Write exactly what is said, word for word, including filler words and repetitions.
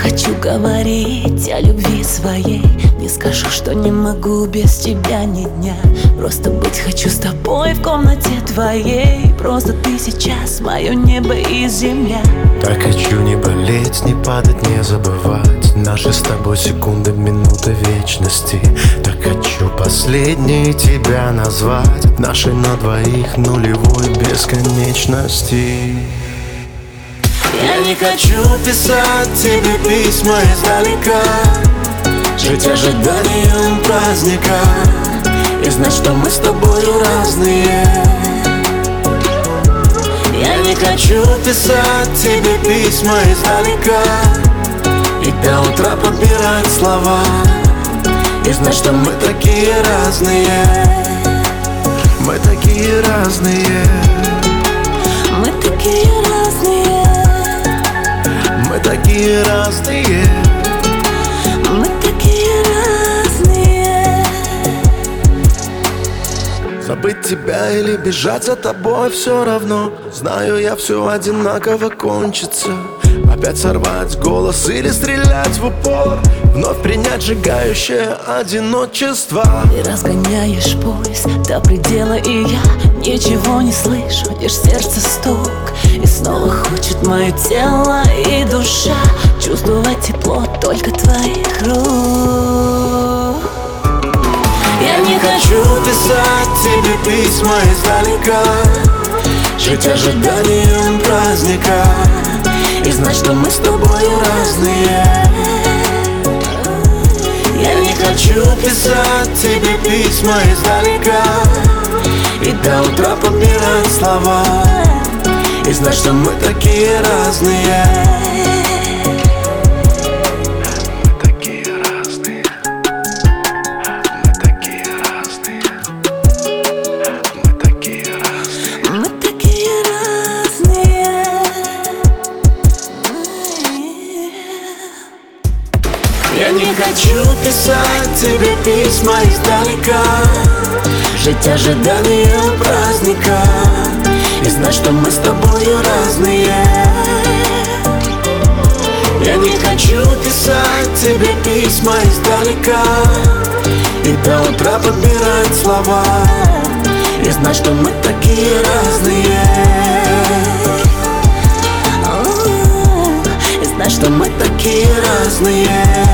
хочу говорить о любви своей. Не скажу, что не могу без тебя ни дня. Просто быть хочу с тобой в комнате твоей. Просто ты сейчас мое небо и земля. Так хочу не болеть, не падать, не забывать наши с тобой секунды, минуты вечности. Так хочу последней тебя назвать нашей на двоих нулевой бесконечности. Я не хочу писать тебе письма издалека, жить ожиданием праздника и знать, что мы с тобою разные. Я не хочу писать тебе письма издалека и до утра подбирать слова и знать, что мы такие разные. Мы такие разные. Мы такие разные. Мы такие разные. Мы такие разные. Забыть тебя или бежать за тобой все равно. Знаю, я все одинаково кончится. Опять сорвать голос или стрелять в упор, вновь принять сжигающее одиночество. Ты разгоняешь поезд до предела, и я ничего не слышу, лишь сердце стук. И снова хочет мое тело и душа чувствовать тепло только твоих рук. Я не хочу писать тебе письма издалека, жить ожиданием праздника и знать, что мы с тобою разные. Я не хочу писать тебе письма издалека и до утра подбирать слова и знать, что мы такие разные. Я не хочу писать тебе письма издалека, жить ожиданием праздника и знать, что мы с тобою разные. Я не хочу писать тебе письма издалека и до утра подбирать слова и знать, что мы такие разные. И знать, что мы такие разные.